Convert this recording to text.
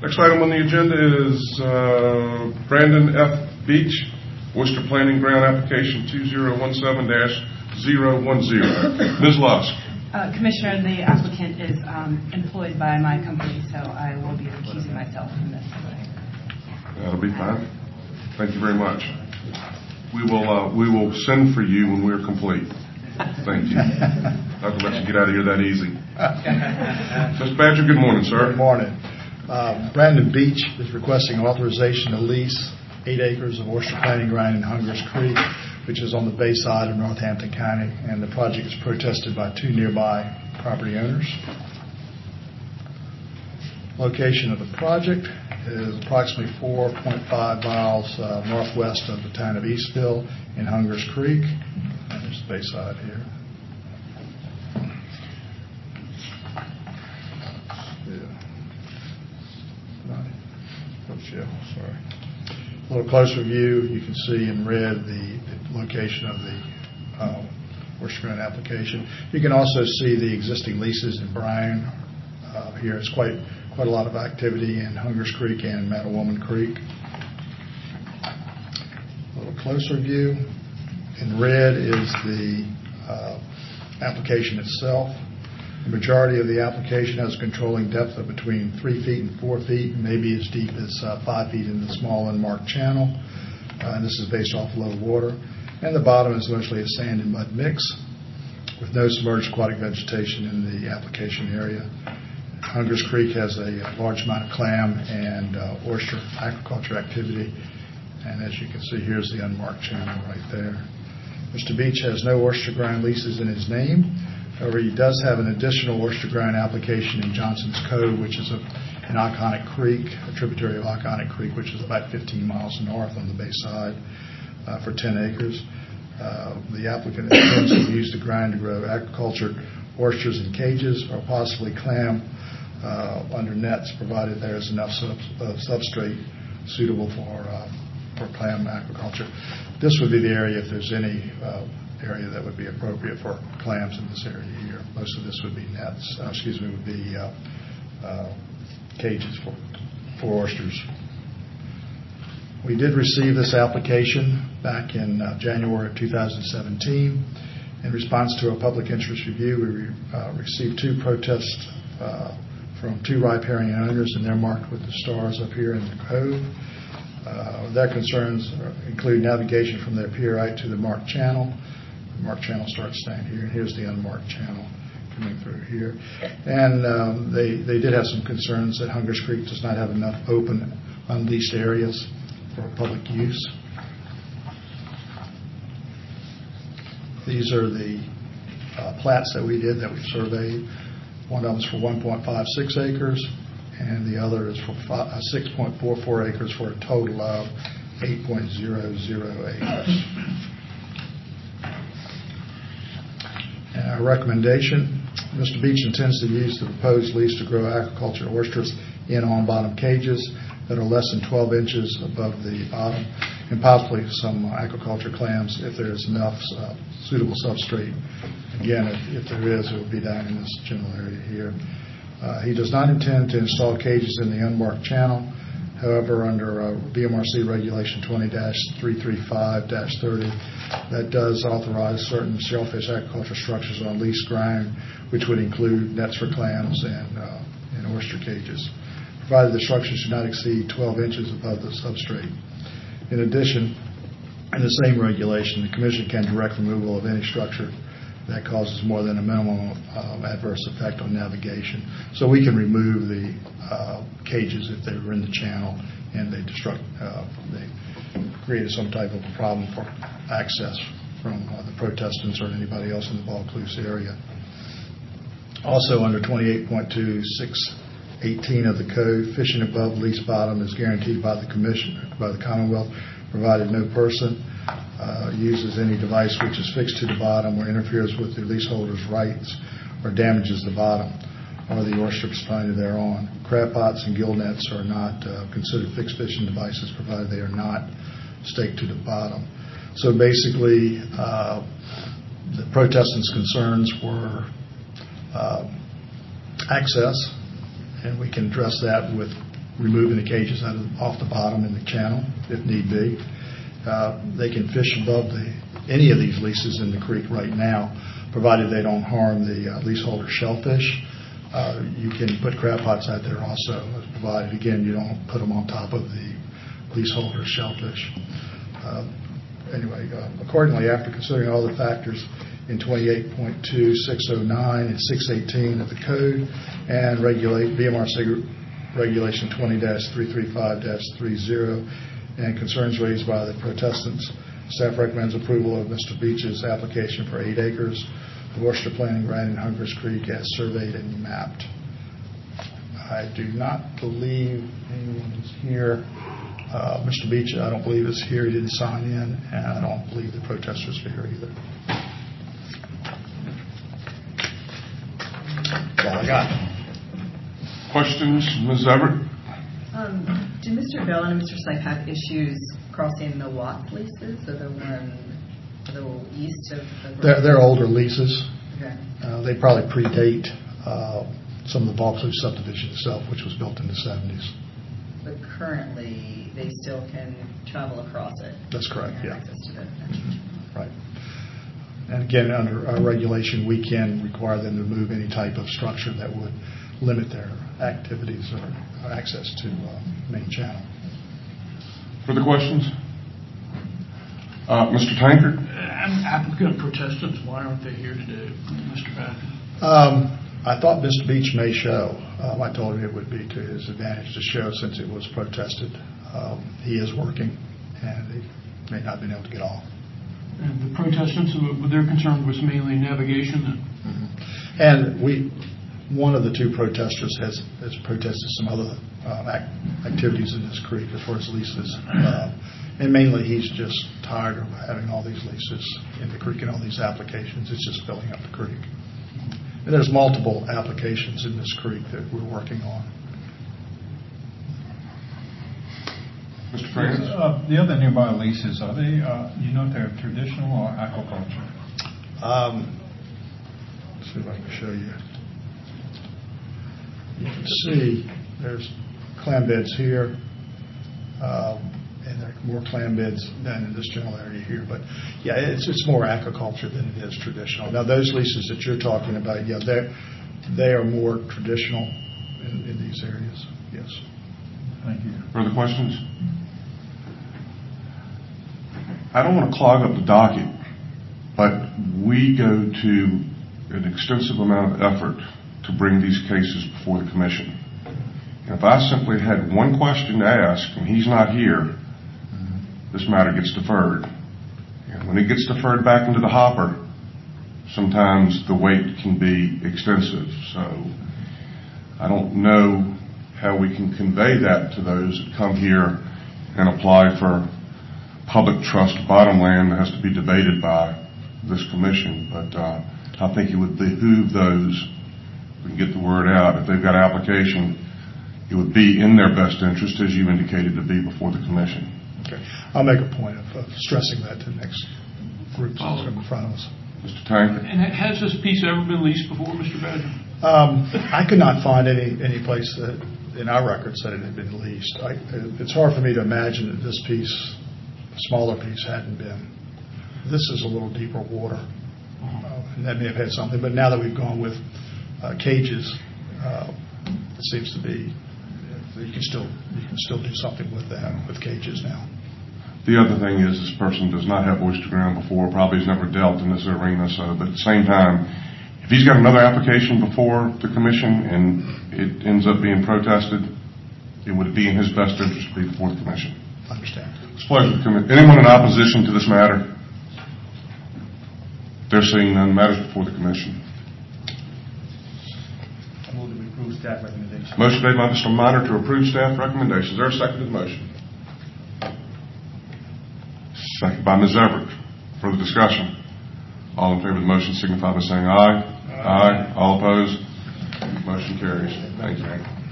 Next item on the agenda is Brandon F. Beach, Oyster Planning Ground Application 2017-010. Ms. Lusk. Commissioner, the applicant is employed by my company, so I will be recusing myself from this. That'll be fine. Thank you very much. We will send for you when we're complete. Thank you. Not to let you get out of here that easy. Mr. Badger, good morning, sir. Good morning. Brandon Beach is requesting authorization to lease 8 acres of oyster planting ground in Hungers Creek, which is on the bay side of Northampton County, and the project is protested by 2 nearby property owners. Location of the project is approximately 4.5 miles northwest of the town of Eastville in Hungers Creek. And there's the bay side here. Sorry. A little closer view, you can see in red the location of the oyster ground application. You can also see the existing leases in brown. Here is quite a lot of activity in Hungers Creek and Mattawoman Creek. A little closer view. In red is the application itself. The majority of the application has a controlling depth of between 3 feet and 4 feet, maybe as deep as 5 feet in the small unmarked channel. And this is based off low water. And the bottom is mostly a sand and mud mix with no submerged aquatic vegetation in the application area. Hungers Creek has a large amount of clam and oyster aquaculture activity. And as you can see, here's the unmarked channel right there. Mr. Beach has no oyster ground leases in his name. However, he does have an additional oyster ground application in Johnson's Cove, which is in Oconic Creek, a tributary of Oconic Creek, which is about 15 miles north on the bay side for 10 acres. The applicant intends to use the ground to grow aquaculture oysters in cages or possibly clam under nets, provided there is enough substrate suitable for clam aquaculture. This would be the area if there's any area that would be appropriate for clams in this area here. Most of this would be nets, would be cages for oysters. We did receive this application back in January of 2017. In response to a public interest review, we received 2 protests from 2 riparian owners, and they're marked with the stars up here in the cove. Their concerns include navigation from their pier out to the marked channel. The marked channel starts down here, and here's the unmarked channel coming through here. And they did have some concerns that Hungers Creek does not have enough open, unleased areas for public use. These are the plats that we did, that we surveyed. One of them is for 1.56 acres, and the other is for 6.44 acres for a total of 8.00 acres. And our recommendation, Mr. Beach intends to use the proposed lease to grow aquaculture oysters in on-bottom cages that are less than 12 inches above the bottom, and possibly some aquaculture clams if there is enough suitable substrate. Again, if there is, it will be down in this general area here. He does not intend to install cages in the unmarked channel. However, under BMRC Regulation 20-335-30, that does authorize certain shellfish aquaculture structures on leased ground, which would include nets for clams and oyster cages, provided the structure should not exceed 12 inches above the substrate. In addition, in the same regulation, the Commission can direct removal of any structure that causes more than a minimum adverse effect on navigation. So we can remove the cages if they were in the channel and they created some type of a problem for access from the protestants or anybody else in the Vaucluse area. Also, under 28.2618 of the Code, fishing above lease bottom is guaranteed by the Commonwealth, provided no person uses any device which is fixed to the bottom or interferes with the leaseholder's rights or damages the bottom or the oysters finding thereon. Crab pots and gill nets are not considered fixed fishing devices, provided they are not staked to the bottom. So basically, the protestants' concerns were access, and we can address that with removing the cages off the bottom in the channel if need be. They can fish above any of these leases in the creek right now, provided they don't harm the leaseholder shellfish. You can put crab pots out there also, provided, again, you don't put them on top of the leaseholder shellfish. Accordingly, after considering all the factors in 28.2, 609, and 618 of the code, and VMRC Regulation 20-335-30, and concerns raised by the protestants, staff recommends approval of Mr. Beach's application for 8 acres of oyster planting right in Hungers Creek as surveyed and mapped. I do not believe anyone is here. Mr. Beach, I don't believe is here. He didn't sign in, and I don't believe the protesters are here either. That's all I got. Questions, Ms. Everett? Do Mr. Bell and Mr. Sype have issues crossing the Watts leases, or the one a little east of the... They're older leases. Okay. They probably predate some of the Vauxhall subdivision itself, which was built in the 70s. But currently, they still can travel across it. That's correct, yeah. Access to it. Right. And again, under our regulation, we can require them to move any type of structure that would limit their activities or access to main channel. Further questions? Mr. Tankard? Applicant protestants, why aren't they here today, Mr. Batten? I thought Mr. Beach may show. I told him it would be to his advantage to show since it was protested. He is working, and he may not have been able to get off. And the protestants, their concern was mainly navigation then? Mm-hmm. And one of the two protesters has protested some other activities in this creek as far as leases. And mainly he's just tired of having all these leases in the creek and all these applications. It's just filling up the creek. And there's multiple applications in this creek that we're working on. Mr. France? The other nearby leases, are they, you know if they're traditional or aquaculture? Let's see if I can show you. You can see there's clam beds here, and there are more clam beds than in this general area here. But yeah, it's more aquaculture than it is traditional. Now those leases that you're talking about, yeah, they are more traditional in these areas. Yes. Thank you. Further questions? I don't want to clog up the docket, but we go to an extensive amount of effort to bring these cases before the commission. And if I simply had one question to ask and he's not here, this matter gets deferred. And when it gets deferred back into the hopper, sometimes the wait can be extensive. So I don't know how we can convey that to those that come here and apply for public trust bottom land that has to be debated by this commission. But I think it would behoove those, we can get the word out, if they've got an application, it would be in their best interest, as you indicated, to be before the commission. Okay. I'll make a point of stressing that to the next group that's in front of us. Mr. Tankard? And has this piece ever been leased before, Mr. Badger? I could not find any place that in our records that it had been leased. It's hard for me to imagine that this piece, a smaller piece, hadn't been. This is a little deeper water, and that may have had something. But now that we've gone with cages, it seems to be you can still do something with that with cages now. The other thing is this person does not have oyster ground before, probably has never dealt in this arena. So, but at the same time, if he's got another application before the commission and it ends up being protested, it would be in his best interest to be before the commission. Understand. It's a pleasure. Anyone in opposition to this matter? They're seeing none. Matters before the commission. I move that we approve staff recommendations. Motion made by Mr. Minor to approve staff recommendations. Is there a second to the motion? Second by Ms. Everett. Further discussion? All in favor of the motion signify by saying aye. Aye. All opposed? Motion carries. Thank you.